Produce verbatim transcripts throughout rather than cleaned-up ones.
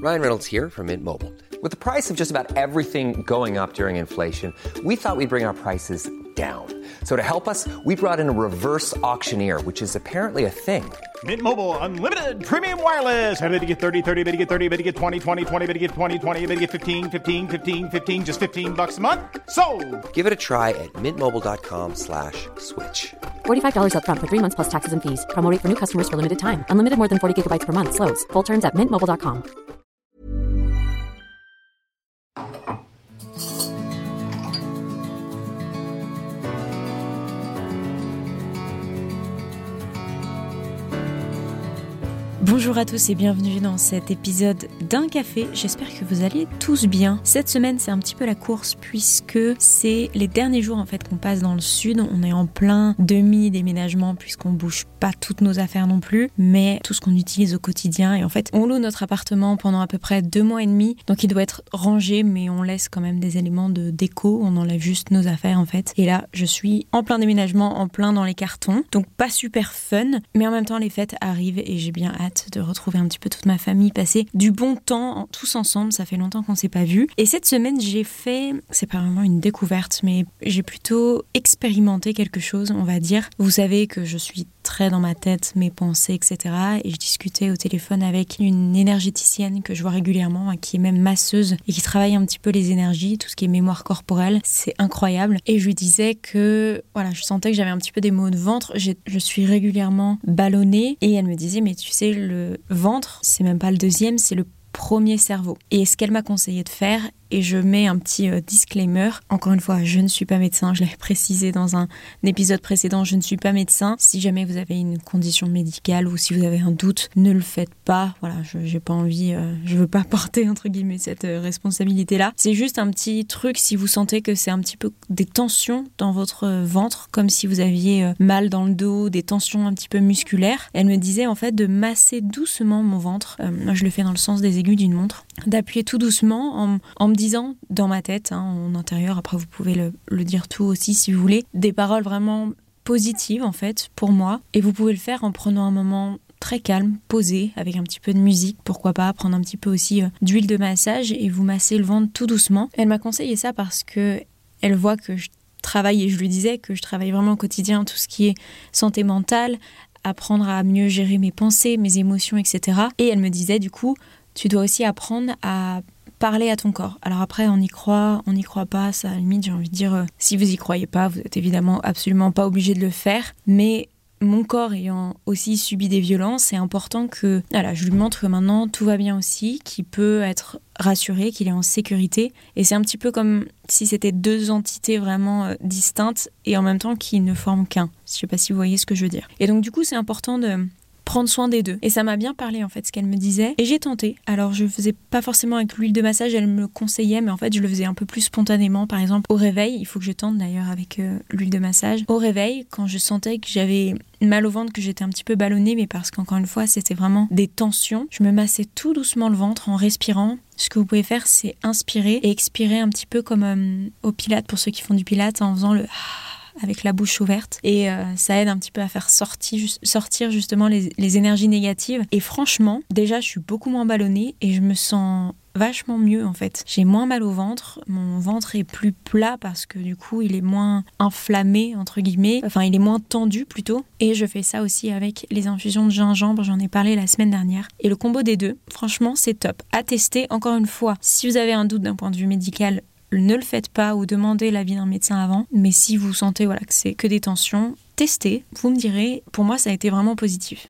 Ryan Reynolds here from Mint Mobile. With the price of just about everything going up during inflation, we thought we'd bring our prices down. So to help us, we brought in a reverse auctioneer, which is apparently a thing. Mint Mobile Unlimited Premium Wireless. How to get thirty, thirty, how to get thirty, how to get twenty, twenty, twenty, how to get twenty, twenty, how to get fifteen, fifteen, fifteen, fifteen, just fifteen bucks a month? Sold! Give it a try at mintmobile.com slash switch. forty-five dollars up front for three months plus taxes and fees. Promo rate for new customers for limited time. Unlimited more than forty gigabytes per month. Slows full terms at mint mobile dot com. Bonjour à tous et bienvenue dans cet épisode d'un café. J'espère que vous allez tous bien. Cette semaine, c'est un petit peu la course puisque c'est les derniers jours en fait qu'on passe dans le sud. On est en plein demi-déménagement puisqu'on bouge pas toutes nos affaires non plus, mais tout ce qu'on utilise au quotidien. Et en fait, on loue notre appartement pendant à peu près deux mois et demi. Donc il doit être rangé, mais on laisse quand même des éléments de déco. On enlève juste nos affaires en fait. Et là, je suis en plein déménagement, en plein dans les cartons. Donc pas super fun, mais en même temps, les fêtes arrivent et j'ai bien hâte de retrouver un petit peu toute ma famille, passer du bon temps tous ensemble. Ça fait longtemps qu'on s'est pas vus. Et cette semaine, j'ai fait, c'est pas vraiment une découverte, mais j'ai plutôt expérimenté quelque chose, on va dire. Vous savez que je suis très dans ma tête, mes pensées, et cetera. Et je discutais au téléphone avec une énergéticienne que je vois régulièrement, qui est même masseuse et qui travaille un petit peu les énergies, tout ce qui est mémoire corporelle. C'est incroyable. Et je lui disais que, voilà, je sentais que j'avais un petit peu des maux de ventre. J'ai, je suis régulièrement ballonnée. Et elle me disait, mais tu sais, le ventre, c'est même pas le deuxième, c'est le premier cerveau. Et ce qu'elle m'a conseillé de faire, et je mets un petit euh, disclaimer, encore une fois, je ne suis pas médecin, je l'avais précisé dans un épisode précédent, je ne suis pas médecin. Si jamais vous avez une condition médicale ou si vous avez un doute, ne le faites pas. Voilà, je j'ai pas envie, euh, je veux pas porter entre guillemets cette euh, responsabilité-là. C'est juste un petit truc si vous sentez que c'est un petit peu des tensions dans votre euh, ventre, comme si vous aviez euh, mal dans le dos, des tensions un petit peu musculaires. Elle me disait en fait de masser doucement mon ventre. Euh, moi, je le fais dans le sens des aiguilles d'une montre, d'appuyer tout doucement en, en me disant dans ma tête, hein, en intérieur, après vous pouvez le, le dire tout aussi si vous voulez, des paroles vraiment positives en fait pour moi. Et vous pouvez le faire en prenant un moment très calme, posé, avec un petit peu de musique, pourquoi pas, prendre un petit peu aussi euh, d'huile de massage et vous masser le ventre tout doucement. Elle m'a conseillé ça parce que elle voit que je travaille, et je lui disais que je travaille vraiment au quotidien tout ce qui est santé mentale, apprendre à mieux gérer mes pensées, mes émotions, et cetera. Et elle me disait du coup, tu dois aussi apprendre à parler à ton corps. Alors après, on y croit, on n'y croit pas, ça à la limite, j'ai envie de dire, euh, si vous y croyez pas, vous êtes évidemment absolument pas obligé de le faire, mais mon corps ayant aussi subi des violences, c'est important que, voilà, je lui montre que maintenant tout va bien aussi, qu'il peut être rassuré, qu'il est en sécurité, et c'est un petit peu comme si c'était deux entités vraiment euh, distinctes et en même temps qui ne forment qu'un. Je sais pas si vous voyez ce que je veux dire. Et donc du coup, c'est important de prendre soin des deux. Et ça m'a bien parlé en fait ce qu'elle me disait. Et j'ai tenté. Alors je faisais pas forcément avec l'huile de massage, elle me le conseillait, mais en fait je le faisais un peu plus spontanément. Par exemple au réveil, il faut que je tente d'ailleurs avec euh, l'huile de massage. Au réveil, quand je sentais que j'avais mal au ventre, que j'étais un petit peu ballonnée, mais parce qu'encore une fois c'était vraiment des tensions, je me massais tout doucement le ventre en respirant. Ce que vous pouvez faire, c'est inspirer et expirer un petit peu comme euh, au Pilates, pour ceux qui font du Pilates, en faisant le avec la bouche ouverte, et euh, ça aide un petit peu à faire sortir, sortir justement les, les énergies négatives. Et franchement, déjà je suis beaucoup moins ballonnée et je me sens vachement mieux en fait. J'ai moins mal au ventre, mon ventre est plus plat parce que du coup il est moins inflammé entre guillemets, enfin il est moins tendu plutôt. Et je fais ça aussi avec les infusions de gingembre, j'en ai parlé la semaine dernière. Et le combo des deux, franchement c'est top. À tester, encore une fois, si vous avez un doute d'un point de vue médical, ne le faites pas ou demandez l'avis d'un médecin avant. Mais si vous sentez voilà, que c'est que des tensions, testez, vous me direz. Pour moi, ça a été vraiment positif.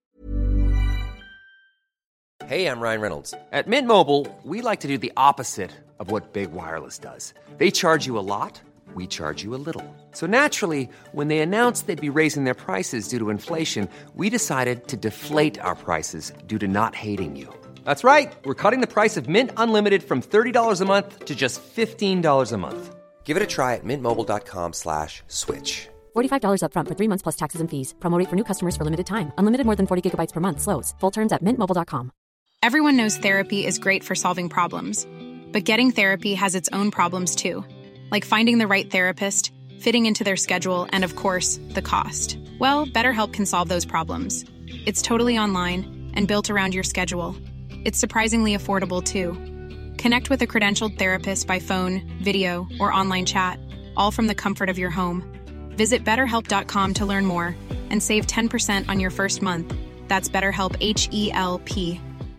Hey, I'm Ryan Reynolds. At Mint Mobile, we like to do the opposite of what Big Wireless does. They charge you a lot, we charge you a little. So naturally, when they announced they'd be raising their prices due to inflation, we decided to deflate our prices due to not hating you. That's right. We're cutting the price of Mint Unlimited from thirty dollars a month to just fifteen dollars a month. Give it a try at mintmobile.com slash switch. forty-five dollars up front for three months plus taxes and fees. Promo rate for new customers for limited time. Unlimited more than forty gigabytes per month. Slows full terms at mint mobile dot com. Everyone knows therapy is great for solving problems. But getting therapy has its own problems too. Like finding the right therapist, fitting into their schedule, and of course, the cost. Well, BetterHelp can solve those problems. It's totally online and built around your schedule. It's surprisingly affordable too. Connect with a credentialed therapist by phone, video, or online chat, all from the comfort of your home. Visit better help dot com to learn more and save ten percent on your first month. That's BetterHelp, H E L P.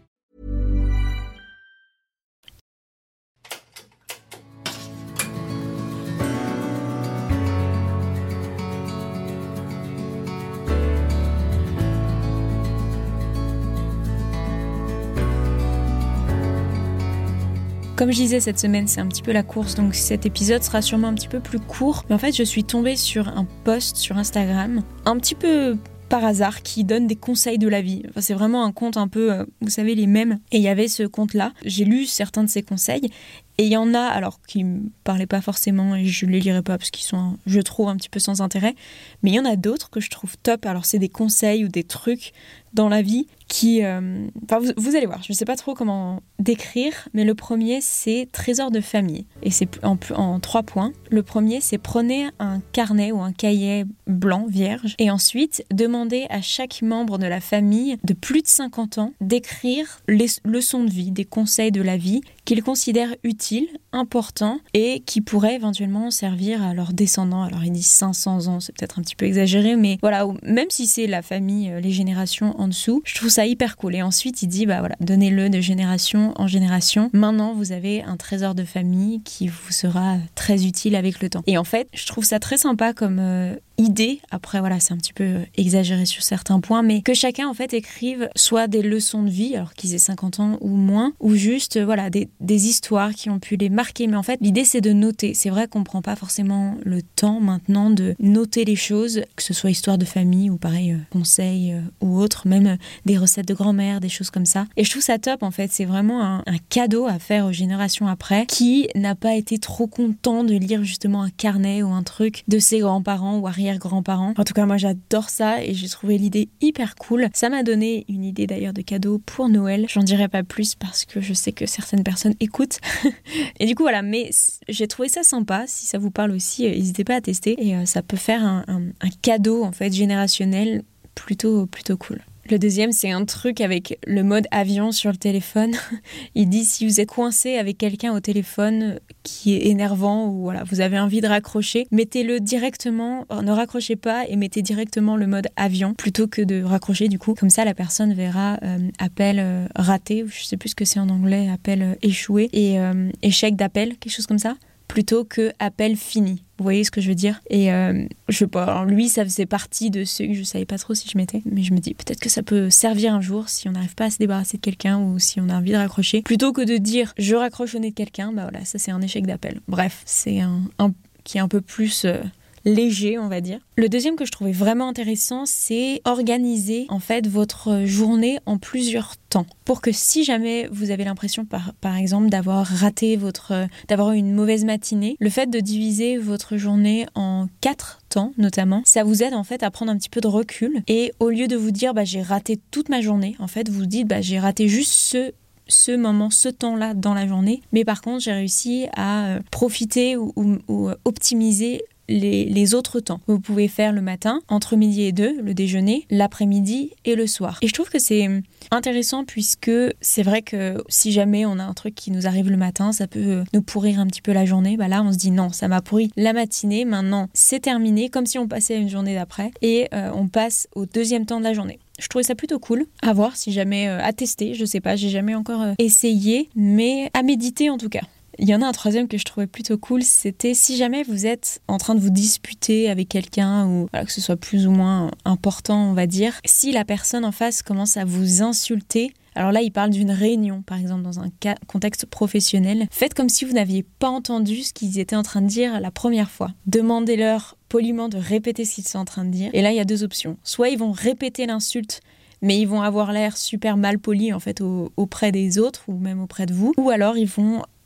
Comme je disais, cette semaine, c'est un petit peu la course, donc cet épisode sera sûrement un petit peu plus court. Mais en fait, je suis tombée sur un post sur Instagram, un petit peu par hasard, qui donne des conseils de la vie. Enfin, c'est vraiment un compte un peu, euh, vous savez, les mèmes. Et il y avait ce compte-là. J'ai lu certains de ses conseils. Et il y en a, alors, qui me parlaient pas forcément, et je les lirai pas parce qu'ils sont, je trouve, un petit peu sans intérêt. Mais il y en a d'autres que je trouve top. Alors, c'est des conseils ou des trucs dans la vie qui... Euh... Enfin, vous, vous allez voir, je sais pas trop comment décrire, mais le premier, c'est trésor de famille. Et c'est en, en trois points. Le premier, c'est prenez un carnet ou un cahier blanc, vierge, et ensuite, demandez à chaque membre de la famille de plus de cinquante ans d'écrire les leçons de vie, des conseils de la vie qu'ils considèrent utiles, importants et qui pourraient éventuellement servir à leurs descendants. Alors ils disent cinq cents ans, c'est peut-être un petit peu exagéré, mais voilà, même si c'est la famille, les générations en dessous, je trouve ça hyper cool. Et ensuite il dit, bah voilà, donnez-le de génération en génération. Maintenant vous avez un trésor de famille qui vous sera très utile avec le temps. Et en fait, je trouve ça très sympa comme euh, idée. Après voilà, c'est un petit peu exagéré sur certains points, mais que chacun en fait écrive soit des leçons de vie, alors qu'ils aient cinquante ans ou moins, ou juste euh, voilà, des, des histoires qui ont pu les marquer. Mais en fait, l'idée c'est de noter. C'est vrai qu'on prend pas forcément le temps maintenant de noter les choses, que ce soit histoire de famille ou pareil, euh, conseils euh, ou autre, même euh, des recettes de grand-mère, des choses comme ça. Et je trouve ça top en fait. C'est vraiment un, un cadeau à faire aux générations après, qui n'a pas été trop content de lire justement un carnet ou un truc de ses grands-parents ou arrière-grands-parents. En tout cas, moi j'adore ça et j'ai trouvé l'idée hyper cool. Ça m'a donné une idée d'ailleurs de cadeau pour Noël. J'en dirai pas plus parce que je sais que certaines personnes écoutent. Et du coup voilà, mais j'ai trouvé ça sympa. Si ça vous parle aussi, n'hésitez pas à tester. Et euh, ça peut faire un, un, un cadeau en fait générationnel plutôt, plutôt cool. Le deuxième, c'est un truc avec le mode avion sur le téléphone. Il dit si vous êtes coincé avec quelqu'un au téléphone qui est énervant ou voilà, vous avez envie de raccrocher, mettez-le directement, ne raccrochez pas et mettez directement le mode avion plutôt que de raccrocher du coup. Comme ça, la personne verra euh, appel euh, raté, ou je sais plus ce que c'est en anglais, appel euh, échoué et euh, échec d'appel, quelque chose comme ça, plutôt que appel fini. Vous voyez ce que je veux dire? Et euh, je sais pas, alors lui ça faisait partie de ceux que je savais pas trop si je mettais, mais je me dis peut-être que ça peut servir un jour si on n'arrive pas à se débarrasser de quelqu'un ou si on a envie de raccrocher. Plutôt que de dire je raccroche au nez de quelqu'un, bah voilà, ça c'est un échec d'appel. Bref, c'est un, un qui est un peu plus... Euh, léger, on va dire. Le deuxième que je trouvais vraiment intéressant, c'est organiser en fait votre journée en plusieurs temps. Pour que si jamais vous avez l'impression, par, par exemple, d'avoir raté votre, d'avoir eu une mauvaise matinée, le fait de diviser votre journée en quatre temps, notamment, ça vous aide en fait à prendre un petit peu de recul. Et au lieu de vous dire, bah j'ai raté toute ma journée, en fait, vous dites, bah j'ai raté juste ce ce moment, ce temps-là dans la journée. Mais par contre, j'ai réussi à profiter ou, ou, ou optimiser Les, les autres temps. Vous pouvez faire le matin, entre midi et deux, le déjeuner, l'après-midi et le soir. Et je trouve que c'est intéressant puisque c'est vrai que si jamais on a un truc qui nous arrive le matin, ça peut nous pourrir un petit peu la journée. Bah là, on se dit non, ça m'a pourri la matinée, maintenant c'est terminé, comme si on passait à une journée d'après et euh, on passe au deuxième temps de la journée. Je trouvais ça plutôt cool à voir si jamais euh, à tester, je sais pas, j'ai jamais encore euh, essayé, mais à méditer en tout cas. Il y en a un troisième que je trouvais plutôt cool, c'était si jamais vous êtes en train de vous disputer avec quelqu'un ou voilà, que ce soit plus ou moins important, on va dire, si la personne en face commence à vous insulter, alors là, il parle d'une réunion, par exemple, dans un cas, contexte professionnel, faites comme si vous n'aviez pas entendu ce qu'ils étaient en train de dire la première fois. Demandez-leur poliment de répéter ce qu'ils sont en train de dire. Et là, il y a deux options. Soit ils vont répéter l'insulte, mais ils vont avoir l'air super mal polis en fait au, auprès des autres ou même auprès de vous, ou alors ils vont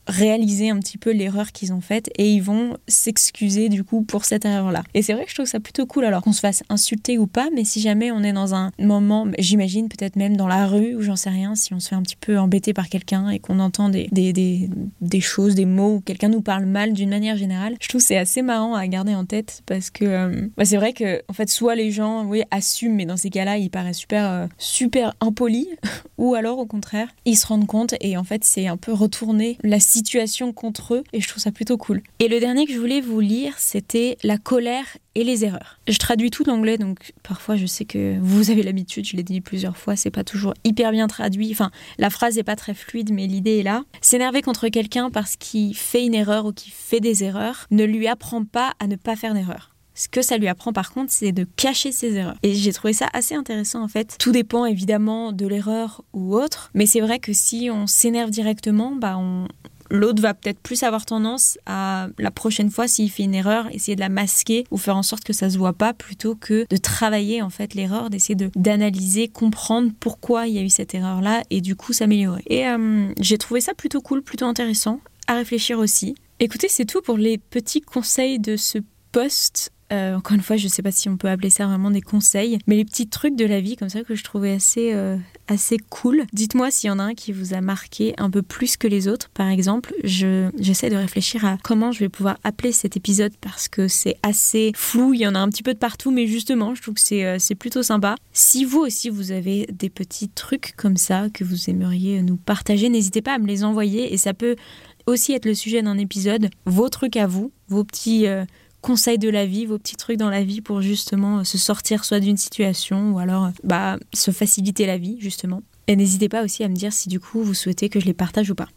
réaliser un petit peu l'erreur qu'ils ont faite et ils vont s'excuser du coup pour cette erreur-là. Et c'est vrai que je trouve ça plutôt cool, alors qu'on se fasse insulter ou pas, mais si jamais on est dans un moment, j'imagine peut-être même dans la rue ou j'en sais rien, si on se fait un petit peu embêter par quelqu'un et qu'on entend des, des, des, des choses, des mots, ou quelqu'un nous parle mal d'une manière générale, je trouve que c'est assez marrant à garder en tête parce que euh, bah c'est vrai que en fait soit les gens oui, assument, mais dans ces cas-là ils paraissent super, euh, super impolis ou alors au contraire ils se rendent compte et en fait c'est un peu retourner la situation contre eux et je trouve ça plutôt cool. Et le dernier que je voulais vous lire, c'était la colère et les erreurs. Je traduis tout d'anglais, donc parfois je sais que vous avez l'habitude, je l'ai dit plusieurs fois, c'est pas toujours hyper bien traduit, enfin la phrase est pas très fluide mais l'idée est là. S'énerver contre quelqu'un parce qu'il fait une erreur ou qu'il fait des erreurs ne lui apprend pas à ne pas faire d'erreur. Ce que ça lui apprend par contre, c'est de cacher ses erreurs. Et j'ai trouvé ça assez intéressant en fait. Tout dépend évidemment de l'erreur ou autre, mais c'est vrai que si on s'énerve directement, bah on... l'autre va peut-être plus avoir tendance à, la prochaine fois, s'il fait une erreur, essayer de la masquer ou faire en sorte que ça se voit pas, plutôt que de travailler en fait l'erreur, d'essayer de, d'analyser, comprendre pourquoi il y a eu cette erreur-là et du coup s'améliorer. Et euh, j'ai trouvé ça plutôt cool, plutôt intéressant, à réfléchir aussi. Écoutez, c'est tout pour les petits conseils de ce post. Euh, encore une fois, je ne sais pas si on peut appeler ça vraiment des conseils, mais les petits trucs de la vie comme ça que je trouvais assez, euh, assez cool. Dites-moi s'il y en a un qui vous a marqué un peu plus que les autres. Par exemple, je, j'essaie de réfléchir à comment je vais pouvoir appeler cet épisode parce que c'est assez flou, il y en a un petit peu de partout, mais justement, je trouve que c'est, euh, c'est plutôt sympa. Si vous aussi, vous avez des petits trucs comme ça que vous aimeriez nous partager, n'hésitez pas à me les envoyer et ça peut aussi être le sujet d'un épisode. Vos trucs à vous, vos petits... Euh, conseils de la vie, vos petits trucs dans la vie pour justement se sortir soit d'une situation ou alors bah, se faciliter la vie justement. Et n'hésitez pas aussi à me dire si du coup vous souhaitez que je les partage ou pas.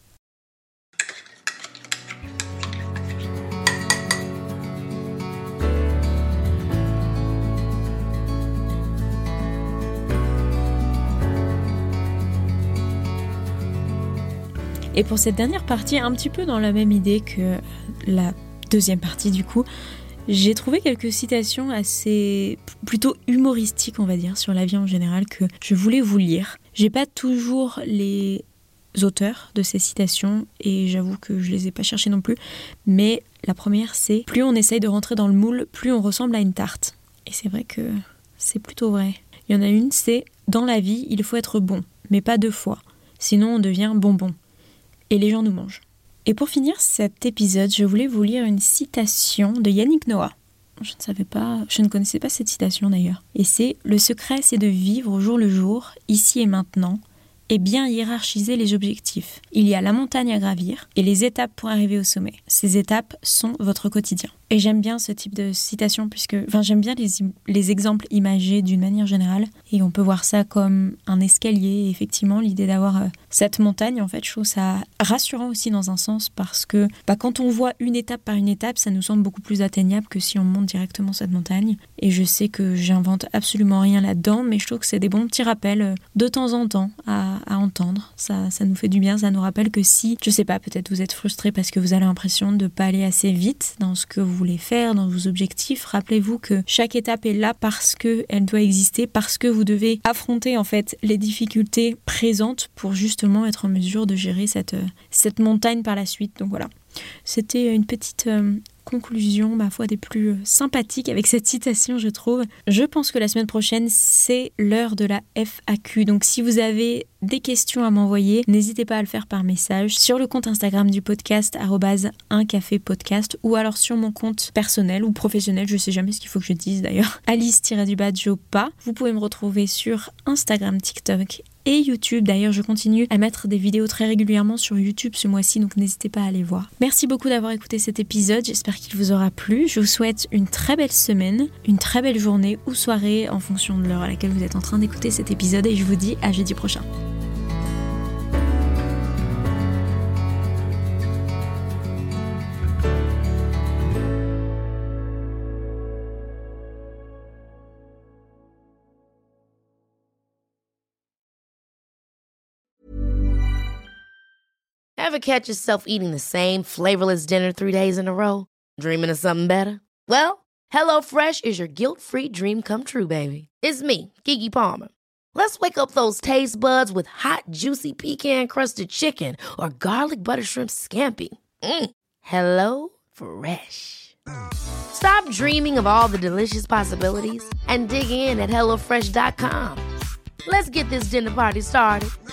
Et pour cette dernière partie, un petit peu dans la même idée que la deuxième partie du coup, j'ai trouvé quelques citations assez plutôt humoristiques on va dire sur la vie en général que je voulais vous lire. J'ai pas toujours les auteurs de ces citations et j'avoue que je les ai pas cherchées non plus, mais la première c'est: plus on essaye de rentrer dans le moule, plus on ressemble à une tarte. Et c'est vrai que c'est plutôt vrai. Il y en a une, c'est: dans la vie il faut être bon, mais pas deux fois, sinon on devient bonbon et les gens nous mangent. Et pour finir cet épisode, je voulais vous lire une citation de Yannick Noah. Je ne savais pas, je ne connaissais pas cette citation d'ailleurs. Et c'est: le secret, c'est de vivre au jour le jour, ici et maintenant, et bien hiérarchiser les objectifs. Il y a la montagne à gravir et les étapes pour arriver au sommet. Ces étapes sont votre quotidien. Et j'aime bien ce type de citation puisque, enfin, j'aime bien les, les exemples imagés d'une manière générale. Et on peut voir ça comme un escalier. Et effectivement, l'idée d'avoir euh, cette montagne, en fait, je trouve ça rassurant aussi dans un sens parce que bah, quand on voit une étape par une étape, ça nous semble beaucoup plus atteignable que si on monte directement cette montagne. Et je sais que j'invente absolument rien là-dedans, mais je trouve que c'est des bons petits rappels euh, de temps en temps à, à entendre. Ça, ça nous fait du bien, ça nous rappelle que si, je sais pas, peut-être vous êtes frustré parce que vous avez l'impression de pas aller assez vite dans ce que vous voulez faire, dans vos objectifs, rappelez-vous que chaque étape est là parce qu'elle doit exister, parce que vous devez affronter en fait les difficultés présentes pour justement être en mesure de gérer cette, cette montagne par la suite. Donc voilà, c'était une petite euh, conclusion, ma foi, des plus sympathiques avec cette citation, je trouve. Je pense que la semaine prochaine, c'est l'heure de la F A Q. Donc si vous avez des questions à m'envoyer, n'hésitez pas à le faire par message sur le compte Instagram du podcast arobase un café podcast ou alors sur mon compte personnel ou professionnel, je sais jamais ce qu'il faut que je dise d'ailleurs, Alice-du-bas Jopa. Vous pouvez me retrouver sur Instagram, TikTok et YouTube. D'ailleurs, je continue à mettre des vidéos très régulièrement sur YouTube ce mois-ci, donc n'hésitez pas à aller voir. Merci beaucoup d'avoir écouté cet épisode, j'espère qu'il vous aura plu. Je vous souhaite une très belle semaine, une très belle journée ou soirée en fonction de l'heure à laquelle vous êtes en train d'écouter cet épisode et je vous dis à jeudi prochain. Ever catch yourself eating the same flavorless dinner three days in a row? Dreaming of something better? Well, HelloFresh is your guilt-free dream come true, baby. It's me, Keke Palmer. Let's wake up those taste buds with hot, juicy pecan-crusted chicken or garlic butter shrimp scampi. Mm. Hello Fresh. Stop dreaming of all the delicious possibilities and dig in at hello fresh dot com. Let's get this dinner party started.